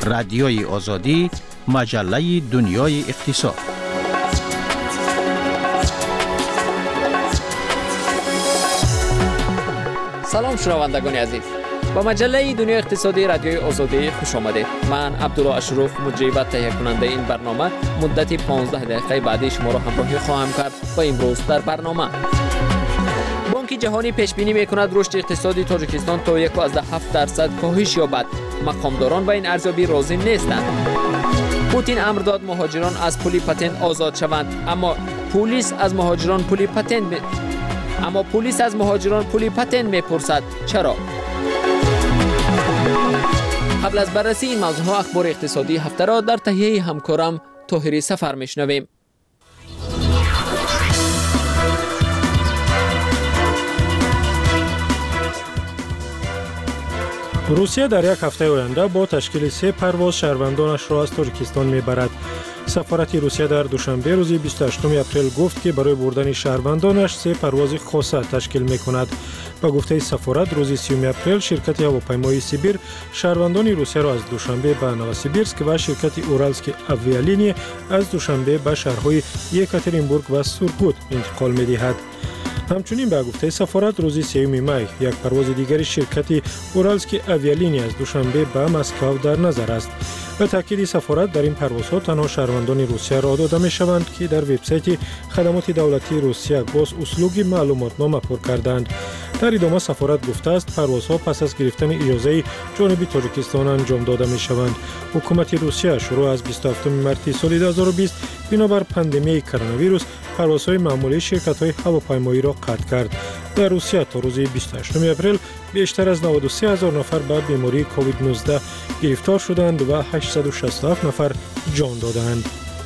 رادیوی آزادی، مجله دنیای اقتصاد. سلام شنوندگان عزیز، با مجله دنیای اقتصادی رادیوی آزادی خوش آمدید. من عبدالله اشرف مجری و تهیه کننده این برنامه مدتی 15 دقیقه بعدی شما را همراهی خواهم کرد. و امروز در برنامه بانک جهانی پیش بینی میکند رشد اقتصادی تاجیکستان تا 1.7% کاهش یابد. مقامداران به این ارزیابی راضی نیستند. پوتین امر داد مهاجران از پول پتنت آزاد شوند، اما پلیس از مهاجران پول پتنت میپرسد چرا؟ قبل از بررسی این موضوع ها اخبار اقتصادی هفته را در تهیه همکارم طاهری سفر میشنویم. روسیه در یک هفته آینده با تشکیل 3 پرواز شهروندانش را از تاجیکستان میبرد. سفارت روسیه در دوشنبه روز 28 اپریل گفت که برای بردن شهروندانش 3 پرواز خاصه تشکیل میکند. با گفته سفارت روز 30 اپریل شرکت هواپیمایی سیبیر شهروندان روسیه را از دوشنبه به نوسیبیرسک و شرکت اورالسک اویالینی از دوشنبه به شهرهای یکاترینبورگ و سورگوت انتقال می‌دهد. همچنین به گفته سفارت روز 3 می یک پرواز دیگری شرکت اورالسک اویالینی از دوشنبه به مسکو در نظر است. به تاکید سفارت در این پروازها تنها شهروندان روسیه را داده می شوند که در وبسایت خدمات دولتی روسیه گوس اسلوگی معلوماتنامه پر کردند. در ادامه سفارت گفته است پروازها پس از گرفتن اجازه جانب تاجیکستان انجام داده می شوند. حکومت روسیه شروع از 27 مارس سال 2020 بنابر پاندمی کرونا ویروس پروازهای معمولی شرکت‌های هواپیمایی را قطع کرد. در روسیه تا روز 28 اپریل بیشتر از 93,000 نفر به بیماری کووید 19 گرفتار شدند و 867 نفر جان دادند.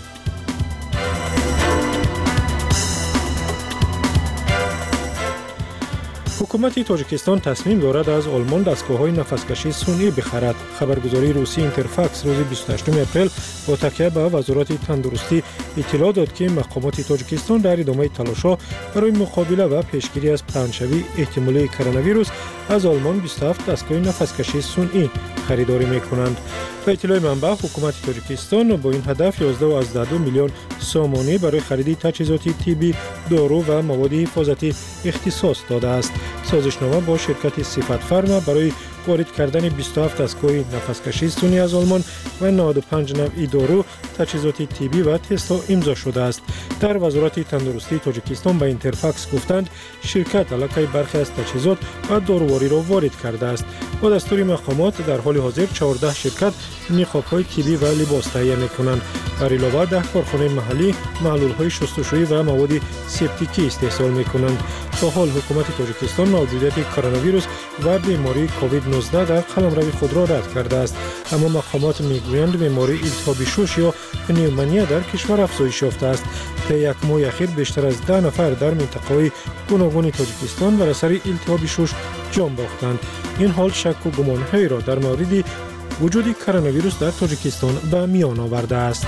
حکومت تاجیکستان تصمیم دارد از آلمان دستگاه‌های نفس‌کشی صنعی بخرد. خبرگزاری روسی اینترفاکس روز 28 اپریل با تکیه به وزارت تندرستی اطلاع داد که مقامات تاجیکستان در ادامه تلاش‌ها برای مقابله و پیشگیری از پنه‌شوی احتمالی کرونا ویروس از آلمان 27 دستگاه نفس‌کشی صنعی خریداری می‌کنند. به اطلاع منبع حکومت تاجیکستان با این هدف 11.2 میلیون سامانی برای خرید تجهیزات طبی، دارو و مواد حفاظتی اختصاص داده است. سازشنامه با شرکت صفت فرما برای وارد کردن 27 دستگاه نفس‌کشی صنعی از آلمان و 95 نوع دارو، تجهیزات طبی و تست‌ها امضا شده است. در وزارت تندرستی تاجیکستان به اینترفاکس گفتند شرکت علاقه برخی از تجهیزات و داروواری را وارد کرده است. با دستور مقامات در حال حاضر 14 شرکت نقاب‌های طبی و لباس تهیه می‌کنند. بر علاوه 10 کارخانه محلی محلول‌های شستشویی و مواد سپتیکی استحصال می‌کنند. تا حال حکومت تاجیکستان موجودیت کرونا ویروس و بیماری کووید 19 در قلمرو خود را رد کرده است، اما مقامات میگویند بیماری التهاب شش یا نیومونیا در کشور افزایش یافته است. تا یک ماه اخیر بیشتر از 10 نفر در منطقه‌های گوناگون تاجیکستان بر اثر التهاب شش جان باختند. این حال شک و گمان‌هایی را در مورد وجود کرونا ویروس در تاجیکستان به میان آورده است.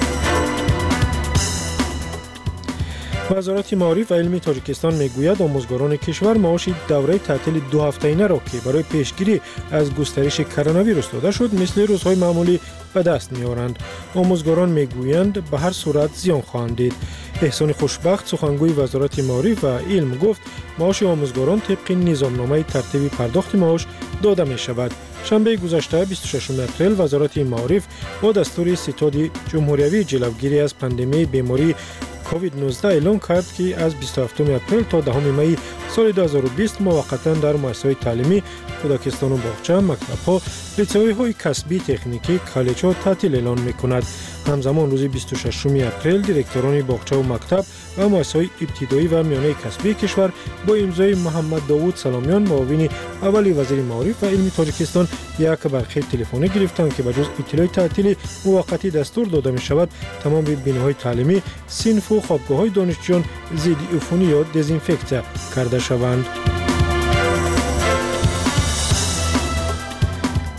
وزارت معارف و علم تاجیکستان میگوید آموزگاران کشور معاش دوره تعطیل 2 هفته‌ای را که برای پیشگیری از گسترش کرونا ویروس داده شد مثل روزهای معمولی به دست می‌آورند. آموزگاران میگویند به هر صورت زیان خواهند دید. احسان خوشبخت سخنگوی وزارت معارف و علم گفت معاش آموزگاران طبق نظامنامه ترتیب پرداخت معاش داده می شود. شنبه گذشته 26 اپریل وزارت معارف با دستور ستاد جمهوری جلوگیری از پاندمی بیماری کووید 19 اعلام کرد که از 27 اپریل تا 10 می سال 2020 موقتا در مؤسسه‌های تعلیمی، کودکستان و باغچه، مکتب‌ها، لیسه‌های کسبی، تکنیکی، کالج‌ها تعطیل اعلان می‌کند. همزمان روز 26 اپریل دیرکتوران باغچه و مکتب و مؤسسه‌های ابتدایی و میانه کسبی کشور با امضای محمد داوود سلامیان معاون اولی وزیر معارف و علم تاجیکستان یک برخی تلفنی گرفتند که بجز اطلاع تعطیل موقتی دستور داده می‌شود تمام بناهای تعلیمی، صنف و خوابگاه‌های دانشجویان ضد عفونی یا دزینفکت کرده شوند.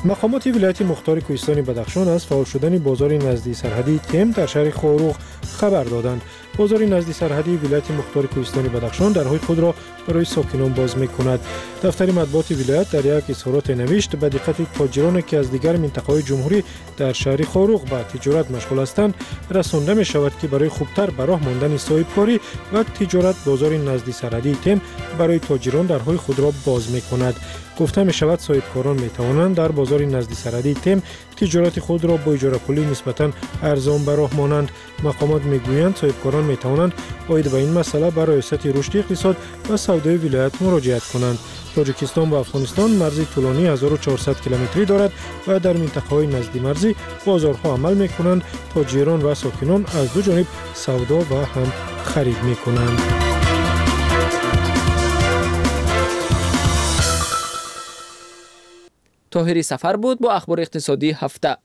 مقامات ولایت مختار کوهستان بدخشان از فعال شدن بازار نزدی سرحدی تم در شهر خاروغ خبر دادند. بازار نزدی سرحدی ولایت مختار کوهستان بدخشان درهای خود را برای ساکنان باز می‌کند. دفتر مطبوعات ولایت در یک اظهارات نوشت به دقت تاجران که از دیگر مناطق جمهوری در شهر خاروغ به تجارت مشغول هستند رسانده می‌شود که برای خوبتر به راه ماندن صاحبکاری و تجارت بازار نزدی سرحدی تم برای تاجران درهای خود را باز می‌کند. گفته می‌شود صاحبکاران می‌توانند در بازار نزدی سرحدی تم تجارت خود را با اجاره پولی نسبتاً ارزان به راه مانند. مقامات می‌گویند صاحبکاران می‌توانند باید به این مسئله برای رشد اقتصاد و سودای ولایت مراجعت کنند. تاجیکستان با افغانستان مرزی طولانی 1400 کیلومتری دارد و در منطقه‌های نزدی مرزی بازارها عمل می‌کنند. تاجران و ساکنان از دو جانب سودا و هم خرید می‌کنند. طاهری سفر بود با اخبار اقتصادی هفته.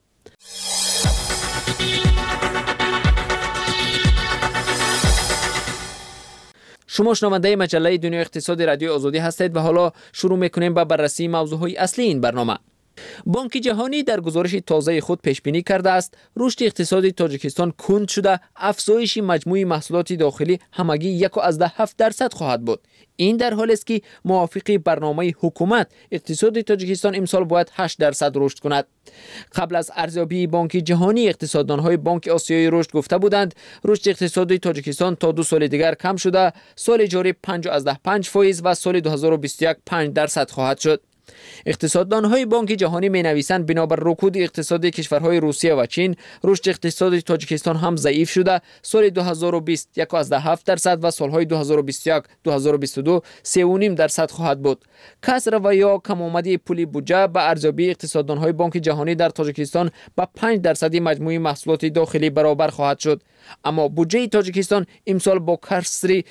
شما شنونده مجله دنیا اقتصادی رادیو آزادی هستید و حالا شروع میکنیم با بررسی موضوعهای اصلی این برنامه. بانک جهانی در گزارش تازه خود پیش بینی کرده است رشد اقتصادی تاجیکستان کند شده، افزایش مجموع محصولات داخلی همگی 1.7% خواهد بود. این در حالی است که موافق برنامه حکومت اقتصاد تاجیکستان امسال باید 8% رشد کند. قبل از ارزیابی بانک جهانی اقتصاددانهای بانک آسیایی رشد گفته بودند رشد اقتصادی تاجیکستان تا 2 سال دیگر کم شده، سال جاری 5.5% و سال 2021 5% خواهد شد. اقتصاددانهای بانک جهانی می نویسند بنابر رکود اقتصادی کشورهای روسیه و چین رشد اقتصادی تاجیکستان هم ضعیف شده، سال 2020 1.7% و سالهای 2021 2022 3.5% خواهد بود. کسر و یا کم آمدی پولی بودجه به ارزیابی اقتصاددانهای بانک جهانی در تاجیکستان با 5% مجموعی محصولات داخلی برابر خواهد شد. اما بودجه تاجیکستان امسال با کسری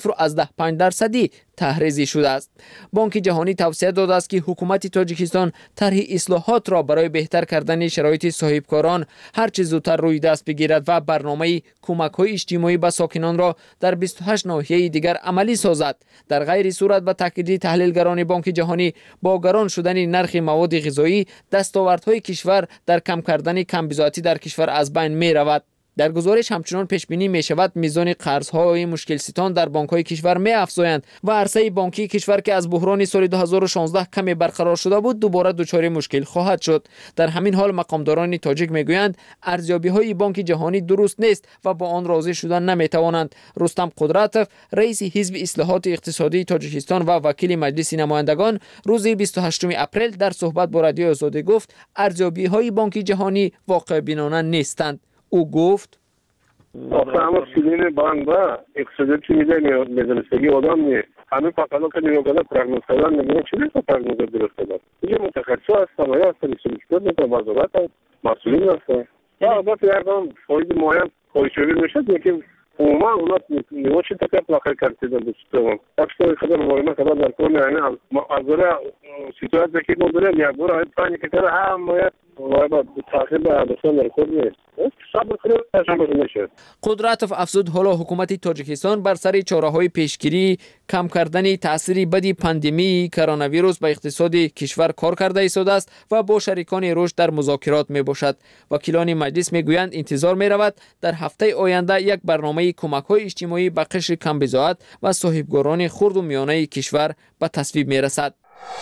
0.5% تحریزی شده است. بانک جهانی توصیه داده است که حکومت تاجیکستان طرح اصلاحات را برای بهتر کردن شرایط صاحبکاران هر چه زودتر روی دست بگیرد و برنامه کمک‌های اجتماعی به ساکنان را در 28 ناحیه دیگر عملی سازد. در غیر صورت به تاکید تحلیلگران بانک جهانی با گران شدن نرخ مواد غذایی دستاوردهای کشور در کم کردن کمبزاعتی در کشور از بین می رود. در گزارش همچنان پیش بینی می شود میزان قرض‌های مشکل ستان در بانک‌های کشور می افزایند و عرصه بانکی کشور که از بحران سال 2016 کمی برقرار شده بود دوباره دچار مشکل خواهد شد. در همین حال مقامداران تاجیک میگویند ارزیابی‌های بانک جهانی درست نیست و با آن راضی شدن نمی‌توانند. رستم قدرتوف رئیس حزب اصلاحات اقتصادی تاجیکستان و وکیل مجلس نمایندگان روز 28 اپریل در صحبت با رادیو آزادی گفت ارزیابی‌های بانک جهانی واقع بینانه نیستند. او گفت همه سیلین بانده اقتصادی میده میزنستگی آدم نیست. همه فقط که نگاه کنه پرگنوز کردن نمیده چی نیست پرگنوز درست کردن. اینجا متخصص هستن یا هستن سلیکتور میتون وزارت هست مسئولین هستن. یا البته یکم فاید معین پایشوری میشه که عموما اونا نمیشه تکلیف لاخر کرده دوستان. اکثر خبر مهمه خبر در کل یعنی از دوره سیتواسیون که مدرن یا دوره پانی که کار هم باید با تاخیر به دوستان در کل نیست. قدرتوف افزود حالا حکومت تاجیکستان بر سر چاره‌های پیشگیری کم کردن تاثیر بدی پاندمی کرونا ویروس به اقتصاد کشور کار کرده ایستاده است و با شریکان رشد در مذاکرات می باشد. وکیلان مجلس میگویند انتظار می رود در هفته آینده یک برنامه کمک‌های اجتماعی به قشر کمبزاعت و صاحبکاران خرد و میانه کشور به تصویب می رسد.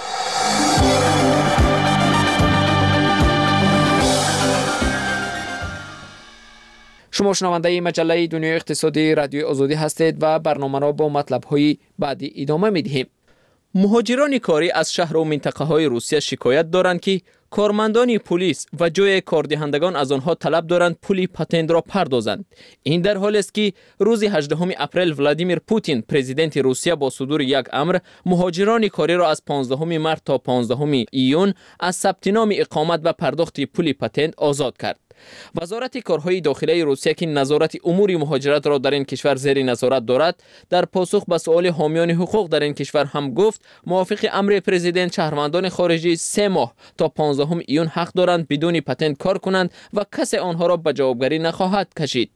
شما شنونده مجله دنیا اقتصادی رادیو آزادی هستید و برنامه را با مطلب‌های بعدی ادامه می‌دهیم. مهاجران کاری از شهر و منطقه‌های روسیه شکایت دارند که کارمندان پلیس و جای کاردهندگان از آنها طلب دارند پول پاتنت را پردازند. این در حالی است که روز 18 اپریل ولادیمیر پوتین پرزیدنت روسیه با صدور یک امر مهاجران کاری را از 15 مارس تا 15 ایون از ثبت نام اقامت و پرداخت پول پاتنت آزاد کرد. وزارت کارهای داخلی روسیه که نظارت امور مهاجرت را در این کشور زیر نظارت دارد در پاسخ به سؤال حامیان حقوق در این کشور هم گفت موافق امر پرزیدنت شهروندان خارجی 3 ماه تا 15 ایون حق دارند بدون پاتنت کار کنند و کسی آنها را به جوابگری نخواهد کشید.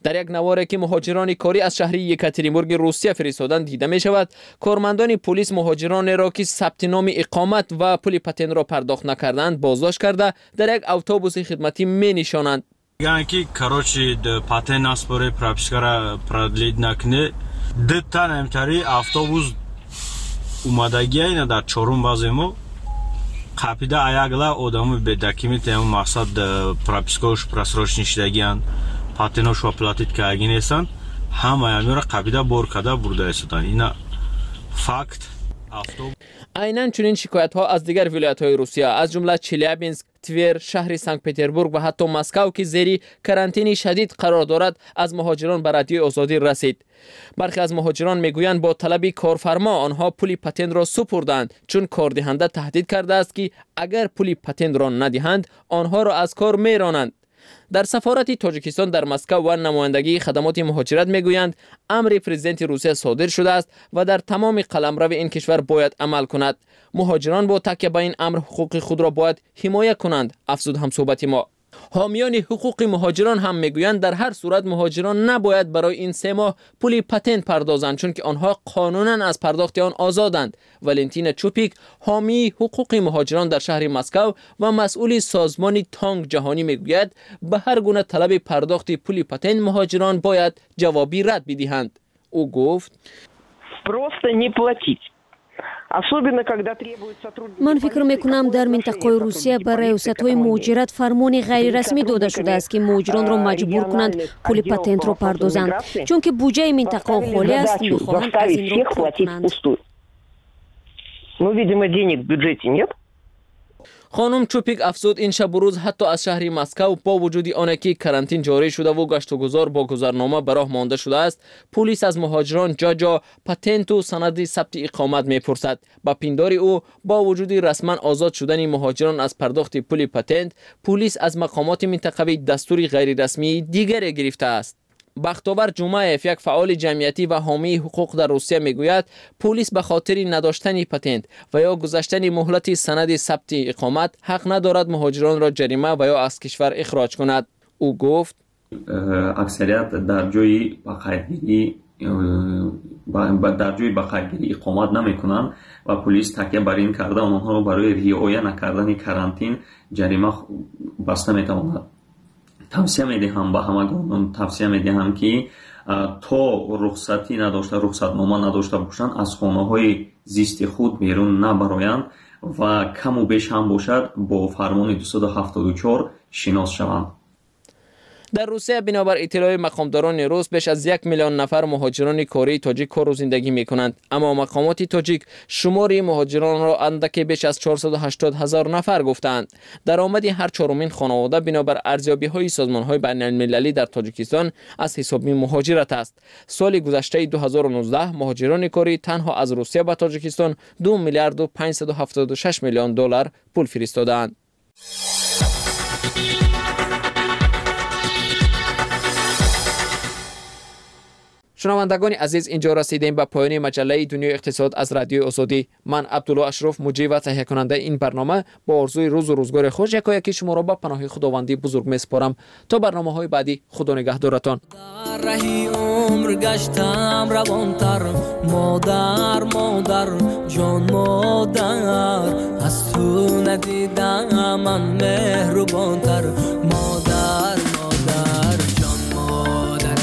در یک نواری که مهاجران کاری از شهر یکاترینبورگ روسیه فرستادند دیده می شود کارمندان پلیس مهاجران را که ثبت نام اقامت و پول پاتنت را پرداخت نکردند بازداشت کرده در یک اتوبوس خدمتی می نشانند. Янки, короче, патент на споре пропискара продлить накне. Детта немтари автобус умадагия ина дар чорум базему. Қапида аягла одаму бедакими тему мақсад пропискош просрочнишдагиан патентош ва платит каги несан. Ҳама ямира қапида бор када бурда истадан. Ина факт автобус. عیناً چنین شکایت‌ها از دیگر ولایت‌های روسیه از جمله چلیابینسک، تویر، شهر سنت پترزبورگ و حتی مسکو که زیر کرانتین شدید قرار دارد از مهاجران به رادیوی آزادی رسید. برخی از مهاجران میگویند با طلب کارفرما آنها پول پاتنت را سپردند چون کاردهنده تهدید کرده است که اگر پول پاتنت را ندهند آنها را از کار میرانند. در سفارت تاجیکستان در مسکو و نمایندگی خدمات مهاجرت میگویند امر پرزیدنت روسیه صادر شده است و در تمام قلمرو این کشور باید عمل کند. مهاجران با تکیه به این امر حقوق خود را باید حمایت کنند، افزود همصحبت ما. حامیان حقوق مهاجران هم میگویند در هر صورت مهاجران نباید برای این 3 ماه پول پاتنت پردازند چون که آنها قانونا از پرداخت آن آزادند. والنتینا چوپیک حامی حقوق مهاجران در شهر مسکو و مسئول سازمان تانگ جهانی میگوید به هر گونه طلب پرداخت پول پاتنت مهاجران باید جوابی رد بدهند. او گفت просто не платить. من فکر میکنم در منطقه روسیه برای ریاست‌های مهاجرت فرمان غیر رسمی داده شده است که مهاجران را مجبور کنند پول پاتنت را پردازند چون که بودجه منطقه خالی است میخواهند از این را پر کنند. خانم چوپیک افزود این شب و روز حتی از شهر مسکو با وجود آنکه که کرانتین جاری شده و گشت و گذار با گذرنامه به راه مانده شده است پلیس از مهاجران جا پاتنت و سند ثبت اقامت میپرسد. با پندار او با وجود رسما آزاد شدن مهاجران از پرداخت پول پاتنت پلیس از مقامات منطقوی دستور غیر رسمی دیگر گرفته است. بختاور جومایف یک فعال جمعیتی و حامی حقوق در روسیه میگوید پلیس به خاطر نداشتن پاتنت و یا گذشتن مهلت سند ثبت اقامت حق ندارد مهاجران را جریمه و یا از کشور اخراج کند. او گفت اکثریت در جای بقیگیری اقامت نمی کنند و پلیس تکیه بر این کرده آنها را برای رعایت نکردن کرانتین جریمه بسته می تواند. тавсия медиҳам ба ҳамагонам тавсия медиҳам ки то рухсатӣ надошта рухсатнома надошта бошанд аз хонаҳои зисти худ берун набароянд ва каму беш ҳам бошад бо фармони 274 шинос шаванд. در روسیه بنابر اطلاع مقامداران روس بیش از 1 میلیون نفر مهاجران کاری تاجیک کار و زندگی میکنند اما مقامات تاجیک شمار مهاجران را اندک بیش از 480,000 نفر گفتند. درآمد هر چهارمین خانواده بنابر ارزیابی های سازمان های بین المللی در تاجیکستان از حساب مهاجرت است. سال گذشته 2019 مهاجران کاری تنها از روسیه به تاجیکستان 2 میلیارد و 576 میلیون دلار پول فرستادند. شنوندگان عزیز اینجا رسیدیم به پایان مجله دنیای اقتصاد از رادیوی آزادی. من عبدالله اشرف مجری و تهیه کننده این برنامه با آرزوی روز و روزگار خوش یکی شما را به پناه خداوندی بزرگ میسپارم تا برنامه‌های بعدی. خدا نگهدارتان. در راه عمر گشتم روانتر مادر مادر جان مادر از تو ندیدم من مهربانتر مادر مادر جان مادر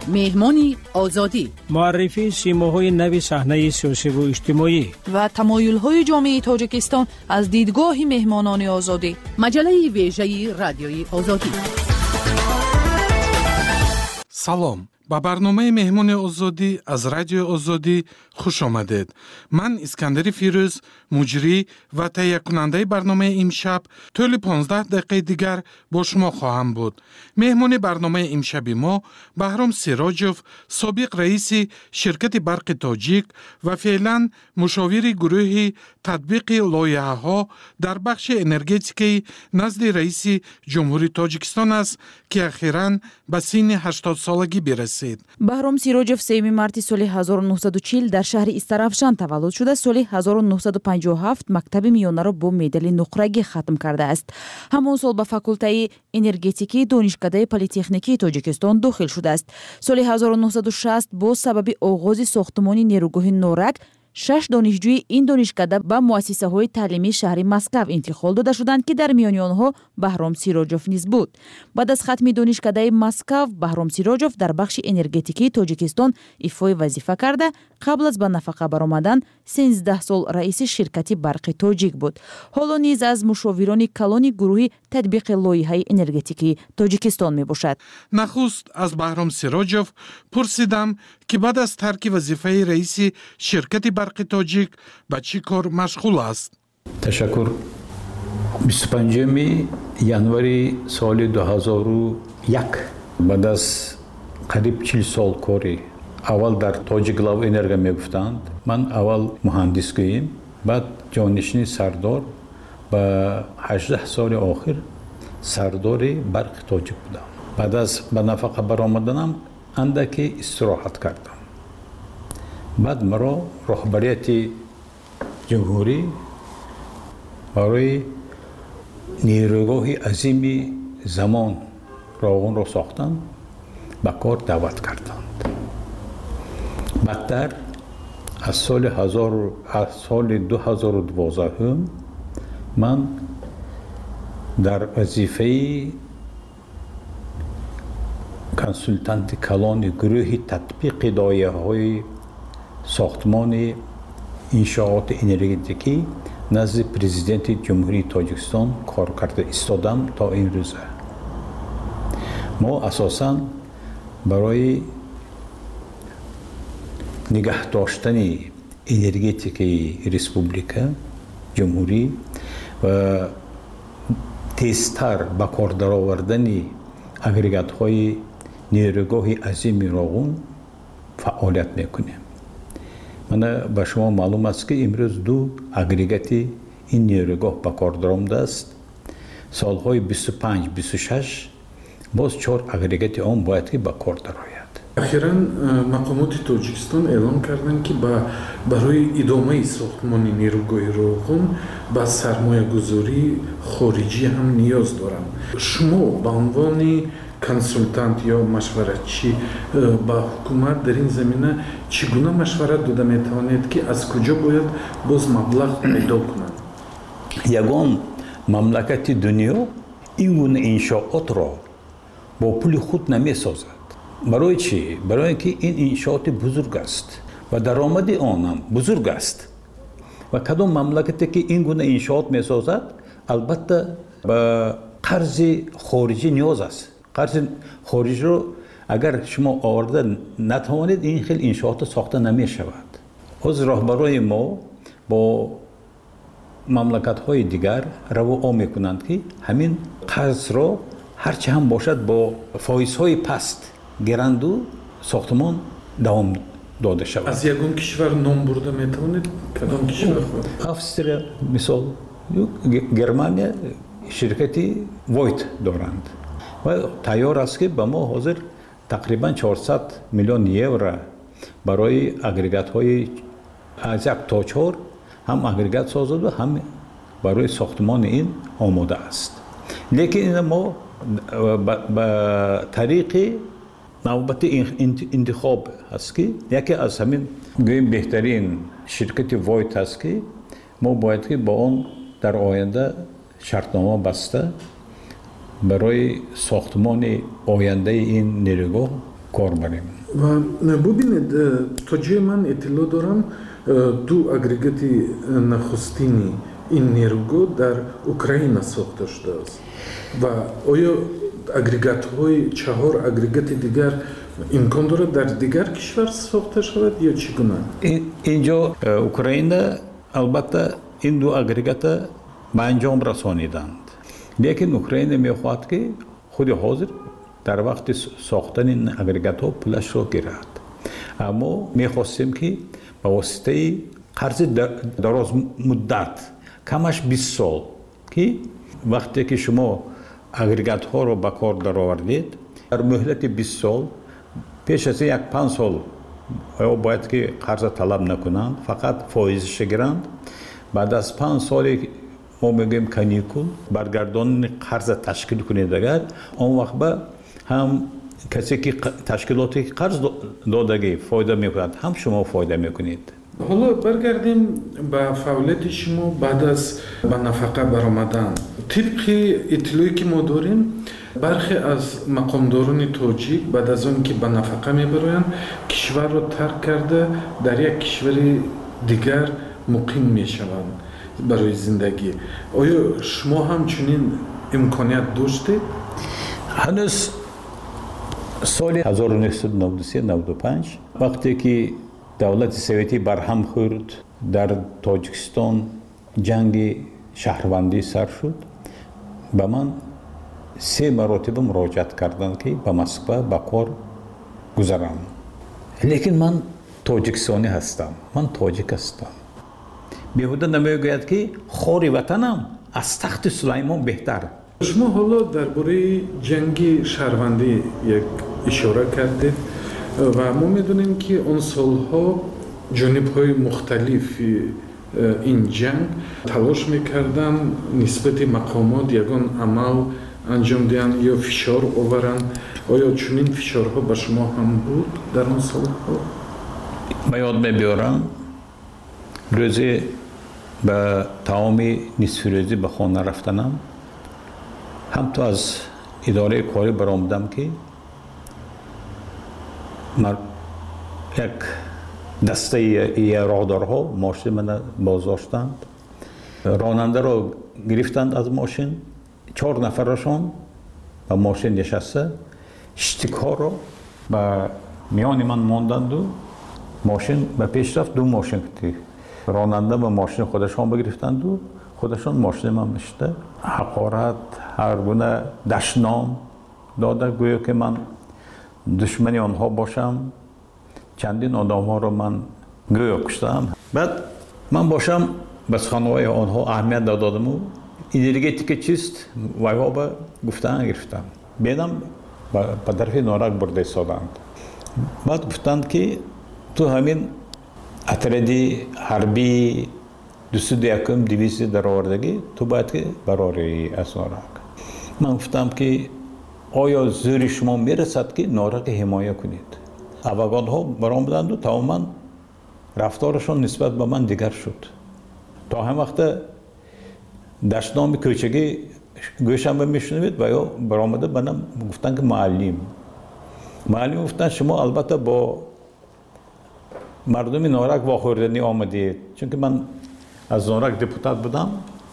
مهمان آزادی، معرفی سیماهای نو صحنه سیاسی و اجتماعی و تمایل‌های جامعه تاجیکستان از دیدگاه مهمانان آزادی. مجله ویژه رادیوی آزادی. سلام، با برنامه مهمان آزادی از رادیو آزادی خوش آمدید. من اسکندر فیروز، مجری و تهیه کننده برنامه امشب، طول 15 دقیقه دیگر با شما خواهم بود. مهمان برنامه امشب ما بهرام سیراجوف، سابق رئیس شرکت برق تاجیک و فعلا مشاور گروه تطبیق لایحه‌ها در بخش انرژتیکی نزد رئیس جمهوری تاجیکستان است که اخیراً به سن 80 سالگی برسید. بهرام سیراجوف 3 مارت سال 1940 در شهر استرافشان تولد شده. سال 1957 مکتب میانه را با مدال نقرگی ختم کرده است. همان سال به فاکولته انرژتیکی دانشکده پلی‌تکنیکی تاجیکستان داخل شده است. سال 1960 با سبب آغاز ساختمان نیروگاه نورک 6 دانشجوی این دانشکده به مؤسسه های تعلیمی شهر مسکو انتقال داده شدند که در میان آنها بهرام سیراجوف نیز بود. بعد از ختم دانشکده مسکو، بهرام سیراجوف در بخش انرژتیکی تاجیکستان ایفای وظیفه کرده. قبل از به نفقه برآمدن 13 سال رئیس شرکت برق تاجیک بود. حالا نیز از مشاوران کلان گروه تطبیق لایحه انرژتیکی تاجیکستان می باشد. نخست از بهرام سیراجوف پرسیدم که بعد از ترک وظیفه رئیس شرکت برق تاجیک به چی کار مشغول است؟ تشکر. 25 январи سال 2001 بعد از قریب 40 سال کاری اول در تاجیک لاو انرژی میگفتند. من اول مهندس گویم، بعد جانشین سردار با 18 سال آخر سردار برق تاجیک بودم. بعد از به نفقه برآمدنم اندکی استراحت کردم. بعد مرا رهبریت جمهوری برای نیروگاه عظیم زمان راغون را ساختند، به کار دعوت کردند. بعدتر از سال 2012 من در وظیفه کنسولتانت کلان گروه تطبیق لایحه‌های ساختمان انشاءات انرژتیکی نزد پرزیدنت جمهوری تاجیکستان کار کرده ایستادم تا این روزه. ما اساساً برای نگه داشتن انرژتیکی ریسپوبلیکا جمهوری و تیزتر به کار درآوردن اگریگات‌های نیروگاه عظیم راغون فعالیت میکنیم. من به شما معلوم است که امروز 2 اگریگات این نیروگاه به کار درآمده است. سالهای 25-26 باز 4 اگریگات آن باید که به کار درآید. اخیراً مقامات تاجیکستان اعلام کردند که برای ادامه ساختمان نیروگاه راغون با سرمایه گذاری خارجی هم نیاز دارند. شما به عنوان کنسولتانت یا مشورتچی با حکومت در این زمینه چگونه مشورت داده میتوانید که از کجا باید باز مبلغ پیدا کنند؟ یگان مملکت دنیا این گونه انشاءات را با پول خود نمی سازد. برای چی؟ برای اینکه این انشاءات بزرگ است و درآمد آن هم بزرگ است و کدام مملکتی که این گونه انشاءات می سازد البته با قرض خارجی نیاز است. قرض خارجی رو اگر شما آورده نتوانید این خیلی انشاءات ساخته نمی شود. از راهبرای ما با مملکت‌های دیگر روا می‌کنند که همین قرض را هرچه هم باشد با فایزهای پست گرند و ساختمان دوام داده شود. از یگان کشور نام برده میتوانید؟ کدام کشور؟ افسریا مثال، گرمانیا شرکتی وایت دارند و تیار است که به ما حاضر تقریبا 400 میلیون یورو برای اگریگات‌های از 1 تا 4 هم اگریگات سازد و هم برای ساختمان این آماده است. لیکن ما با طریق نوبت انتخاب هست که یکی از همین گویم بهترین شرکت وایت هست که ما باید که با آن در آینده شرطنامه بسته برای ساختمان آینده این نیروگاه کار بریم. و ببینید تا جای من اطلاع دارم دو اگریگاتی نخستینی این نیروگاه در اوکراین ساخته شده است و آیا اگریگات های 4 اگریگات دیگر امکان دارد در دیگر کشور ساخته شود یا چگونه؟ اینجا اوکراین البته این دو اگریگات به انجام رسانیدند، لیکن اوکراین میخواهد که خود حاضر در وقت ساختن این اگریگات ها پولش را گیرد، اما میخواستیم که به واسطه قرض دراز مدت کمش 20 سال که وقتی که شما اگریگات ها رو به کار درآوردید در مهلت 20 سال پیش از 5 سال باید که قرض طلب نکنند، فقط فایزش گیرند. بعد از 5 سال ما میگیم کانیکول برگردان قرض تشکیل کنید، اگر اون وقت به هم کسی که تشکیلاتی قرض دادگی فایده میکند هم شما فایده میکنید. حالا برگردیم به فعالیت شما بعد از به نفقه برآمدن. طبق اطلاعی که ما داریم برخی از مقامداران تاجیک بعد از اون که به نفقه میبرند کشور را ترک کرده در یک کشور دیگر مقیم میشوند برای زندگی. آیا شما هم چنین امکانیت داشتید؟ هنوز سال 1993-95 وقتی که دولت سوویتی برهم خورد در تاجیکستان جنگ شهروندی سر شد، به من 3 مرتبه مراجعت کردند که به مسکو به کار گذرم. لیکن من تاجیکستانی هستم، من تاجیک هستم. بیهوده نمیگوید که خاری وطنم از تخت سلیمان بهتر. شما حالا درباره جنگ شهروندی یک اشاره کردید و ما میدونیم که اون سالها جانب‌های مختلف این جنگ تلاش میکردن نسبت مقامات یگان عمل انجام دهند یا فشار آورند. آیا چنین فشارها به شما هم بود در اون سالها؟ به یاد میبیارم روزی به تمام نصف روزی به خانه رفتنم، هم تو از اداره کاری برآمدم که یک دسته راهدارها ماشین من بازداشتند، راننده را گرفتند از ماشین، 4 نفرشان به ماشین نشسته، اشتکار را به میان من ماندند و ماشین به پیش رفت. 2 ماشین که راننده به ماشین خودشان بگرفتند و خودشان ماشین من میشته، حقارت هر گونه دشنام داده گویا که من دشمنی آنها باشم. چندین آدم ها رو من گویا کشتم. بعد من باشم بس خانواده آنها اهمیت دادم و انرژیتیک چیست وایها به گفتن گرفتم. بیدم به طرف نارک برده ایستادند. بعد گفتند که تو همین اتردی حربی 201 دیویزی در آوردگی تو باید که براری از نارک. من گفتم که آیا زور شما میرسد که نارک حمایه کنید؟ افغان ها برآمدند و تماما رفتارشان نسبت به من دیگر شد. تا هم وقت دشنام کوچگی گوشم میشنوید و یا برآمده بنام گفتن که معلم گفتن شما البته با مردم نارک واخوردنی آمدید، چون که من از نارک دپوتات بودم.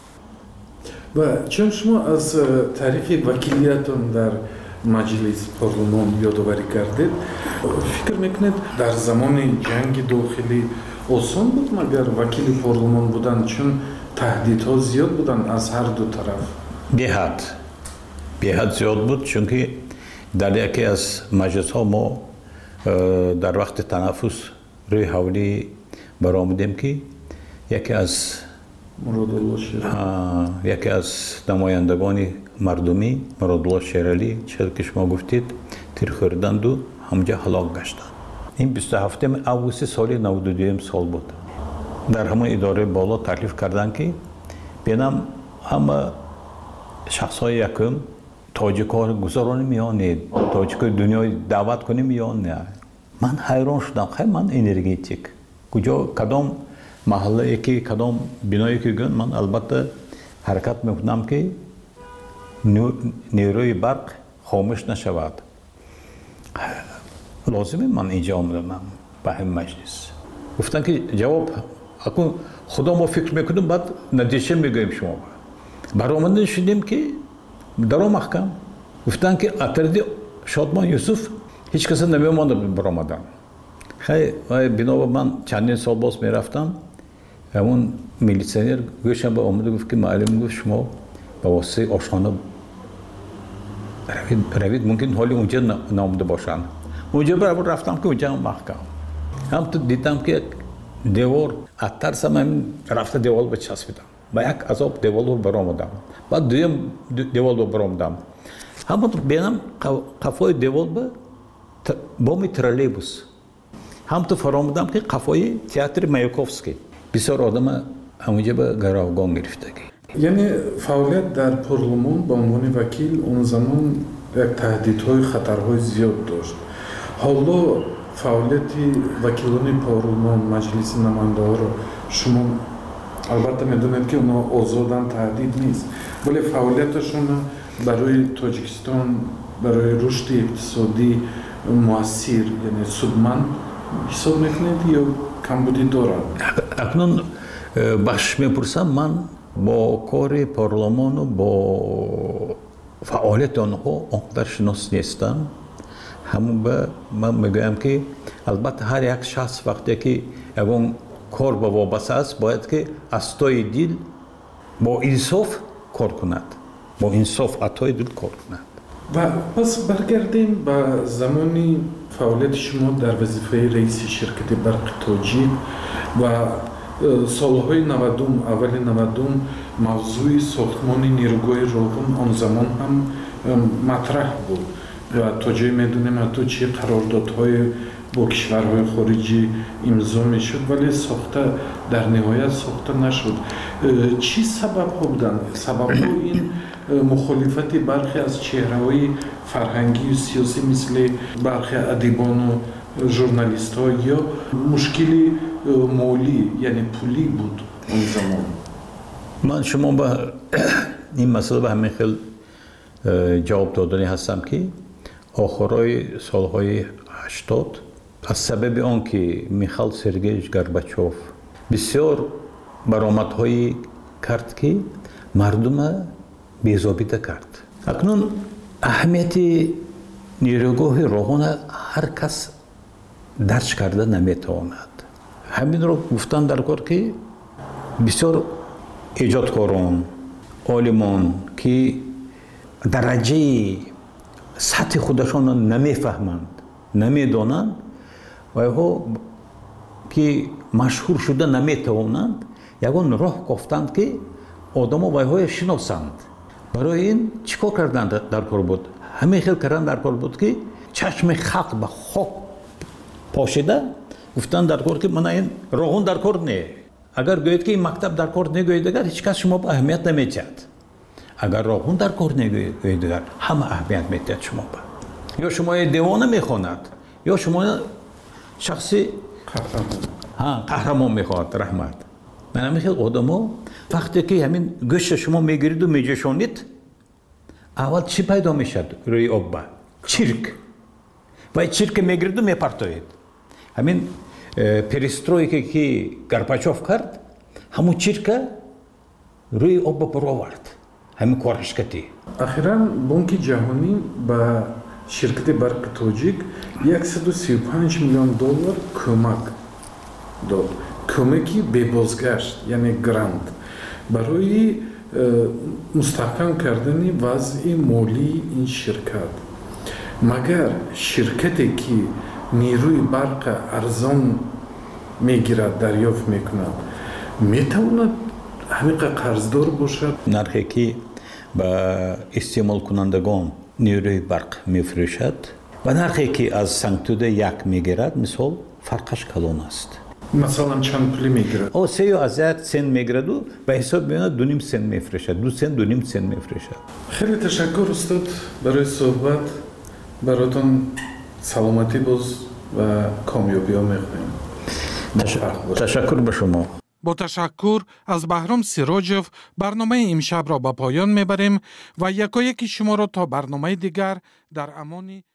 و چون شما از تاریخ وکیلیتون در مجلس پارلمان یادآوری کردید، فکر میکنید در زمان جنگ داخلی آسان بود مگر وکیل پارلمان بودن، چون تهدیدها زیاد بودن از هر دو طرف؟ به حد زیاد بود، چون که در یکی از مجلس ها ما در وقت تنفس روی حولی برآمدیم که یکی از نمایندگان مردمی مرادالله شیرالی چیزی که شما گفتید تیر خوردند و همجا هلاک گشتند. این 27 آگوست سال 92 سال بود. در همون اداره بالا تکلیف کردند که بینم همه شخصای یکم تاجیک‌ها گذرانی میان تاجیک‌های دنیای دعوت کنیم یا نه. من حیران شدم، خیلی من انرژیتیک کجا کدام محله که کدام بنایی که گن من البته حرکت میکنم که نیروی برق خاموش نشود. لازمه من اینجا آمدم به همین مجلس. گفتن که جواب اکنون خدا ما فکر میکنیم بعد نتیجه میگویم شما. برآمده شدیم که در محکم گفتن که اتردی شادمان یوسف هیچ کس نمی‌مانده برآمدن. خیلی بنا به من چندین سال باز میرفتم همون میلیسیونر گوشم به آمده گفت که معلم گفت شما به واسطه آشخانه روید ممکن حالی اونجا نامده باشن. اونجا برابر رفتم که اونجا محکم هم تو دیدم که دیوار اترس من رفته دیوار به چسبیدم با یک عذاب دیوار رو برآمدم بعد دویم دیوار رو برآمدم همون بینم قفای دیوار به بامی ترالیبوس هم تو فرامدم که قفای تئاتر مایاکوفسکی بسیار آدم همونجا به گروگان گرفتگی. یعنی فعالیت در پارلمان به عنوان وکیل اون زمان یک تهدیدهای خطرهای زیاد داشت. حالا فعالیت وکیلان پارلمان مجلس نماینده ها رو شما البته میدونید که اونا آزادن تهدید نیست ولی فعالیتشون برای تاجیکستان برای رشد اقتصادی مؤثر یعنی سودمند حساب میکنید یا کمبودی دارند؟ اکنون بخش میپرسم من با کار پارلمان و با فعالیت آنها آنقدر شناس نیستم. همون به من میگویم که البته هر یک شخص وقتی که اون کار با وابسته است باید که از تای دل با انصاف کار کند با انصاف عطای دل کار کند. و پس برگردیم به زمانی فعالیت شما در وظیفه رئیس شرکت برق تاجیک و سالهای 90 اول 90 موضوع ساختمان نیروگاه روغن آن زمان هم مطرح بود و تا جایی میدونیم حتی چه قراردادهای با کشورهای خارجی امضا میشد ولی ساخته در نهایت ساخته نشد. چی سبب ها بودن؟ سبب ها این مخالفت برخی از چهره‌های فرهنگی و سیاسی مثل برخی ادیبان و ژورنالیست ها یا مشکلی مالی یعنی پولی بود اون زمان؟ من شما به این مسئله به همین خیلی جواب دادنی هستم که آخرای سالهای 80 از سبب آن که میخائیل سرگییویچ گورباچوف بسیار برآمدهایی کرد که مردم بی‌ضابطه کرد. اکنون اهمیت نیروگاه روغن هر کس درک کرده نمیتواند. همین رو گفتن در کار که بسیار ایجادکاران عالمان که درجه سطح خودشان نمیفهمند نمیدانند و ها که مشهور شده نمیتوانند یگان راه گفتند که آدم ها های شناسند. برای این چیکار کردند در کار بود؟ همه خیلی کردن در کار بود که چشم خلق به خاک پاشیده گفتن در کار که من این روغن در کار نه. اگر گوید که این مکتب در کار نگوید دیگر هیچ کس شما به اهمیت نمیدهد. اگر روغن در کار نگوید دیگر همه اهمیت میدهد شما به. یا شما دیوانه میخواند یا شما شخصی قهرمان میخواد رحمت. من همین خیلی آدما وقتی که همین گوشت شما میگیرید و میجوشانید اول چی پیدا میشد روی آب؟ چرک. و چرک میگیرید و میپرتوید. همین پریسترویکی که گورباچوف کرد همون چرک روی آب برو آورد. همین کارش کردی. اخیراً بانک جهانی به شرکت برق تاجیک 135 میلیون دلار کمک داد. کمکی به بازگشت یعنی گرانت برای مستحکم کردن وضع مالی این شرکت. مگر شرکتی که نیروی برق ارزان میگیرد دریافت میکند میتواند همین قرضدار باشد؟ نرخی که به استعمال کنندگان نیروی برق میفروشد و نرخی که از سنگتوده یک میگیرد مثال فرقش کلان است. مثلا چند پولی میگیرد؟ 3 سنت میگیرد و به حساب میاد 2.5 سنت میفروشد. 2 سنت 2.5 سنت میفروشد. خیلی تشکر استاد برای صحبت. براتون سلامتی باز و کامیابی ها میخوایم. تشکر به شما. با تشکر از بهرام سیراجوف برنامه امشب را به پایان میبریم و یکایک شما را تا برنامه دیگر در امان